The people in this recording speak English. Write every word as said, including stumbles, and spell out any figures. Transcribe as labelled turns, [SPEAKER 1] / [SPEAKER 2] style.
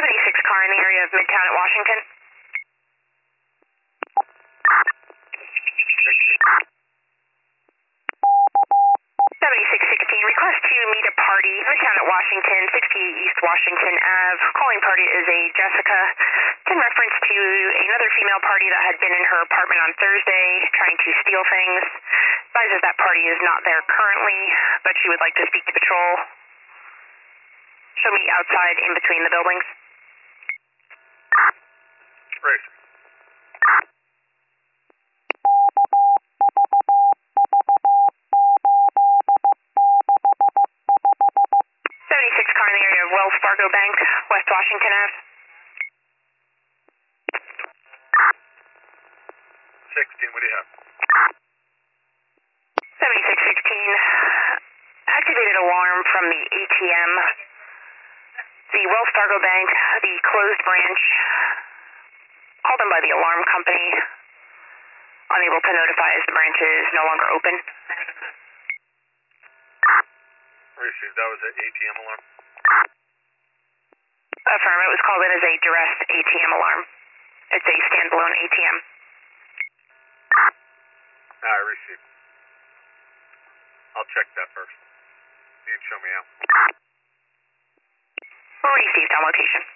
[SPEAKER 1] seventy-six car in the area of Midtown at Washington. seventy-six sixteen, request to meet a party, Midtown at Washington, sixty-eight East Washington Avenue. Calling party is a Jessica. It's in reference to another female party that had been in her apartment on Thursday trying to steal things. Advises that party is not there currently, but she would like to speak to patrol. She'll meet outside in between the buildings.
[SPEAKER 2] Race.
[SPEAKER 1] seventy-six car in the area of Wells Fargo Bank, West Washington Avenue.
[SPEAKER 2] sixteen, what do you have?
[SPEAKER 1] seventy-six sixteen, activated alarm from the A T M. The Wells Fargo Bank, the closed branch, called them by the alarm company, unable to notify as the branch is no longer open.
[SPEAKER 2] Received, that was an A T M alarm.
[SPEAKER 1] Affirm, it was called in as a duress A T M alarm. It's a standalone A T M.
[SPEAKER 2] I received. I'll check that first. You can show me out.
[SPEAKER 1] Received on location.